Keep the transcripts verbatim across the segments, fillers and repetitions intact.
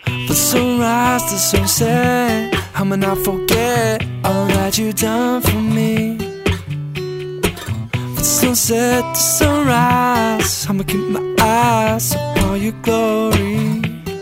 The sunrise, the sunset, I'ma not forget all that you done for me. The sunset, the sunrise, I'ma keep my eyes upon your glory.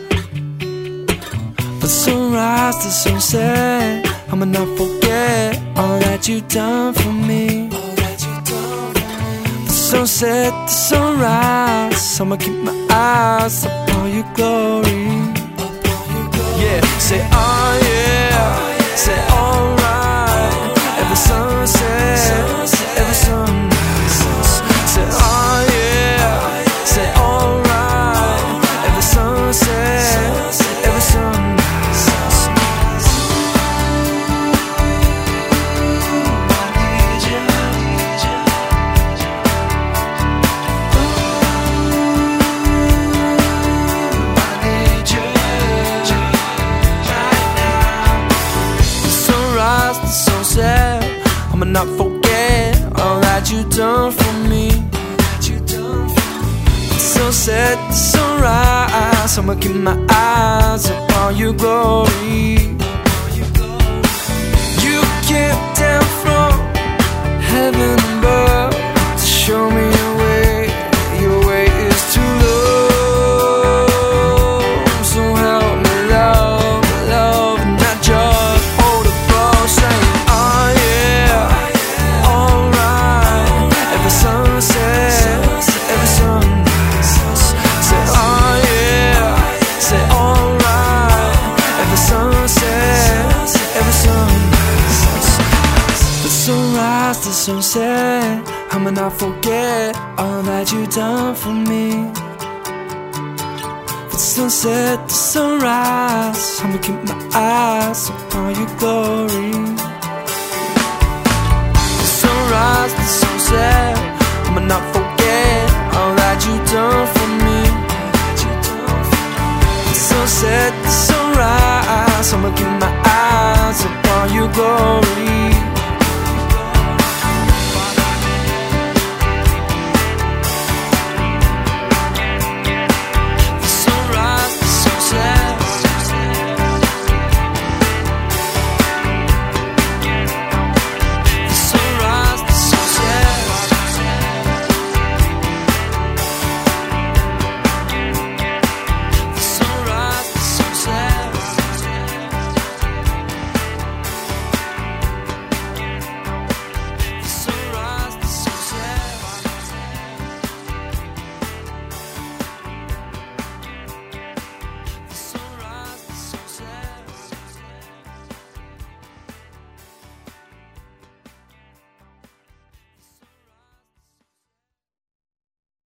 The sunrise, the sunset, I'ma not forget all that you done for me. The sunset, the sunrise, I'ma keep my eyes upon your glory. Yeah, say oh yeah, say alright. Every sunset, every sunrise. Say oh yeah, say alright. Every sunset, every sunrise. I'ma not forget all that you done for me. The sunset, the sunrise, I'ma keep my eyes upon your glory. You came down from heaven above to show me your way. Your way is to love, so help me love, love, not just hold a ball saying the sunset, I'ma not forget all that you done for me. The sunset, the sunrise, I'ma keep my eyes upon your glory. The sunrise, the sunset, I'ma not forget all that you done for me. The sunset, the sunrise, I'ma keep my eyes upon your glory.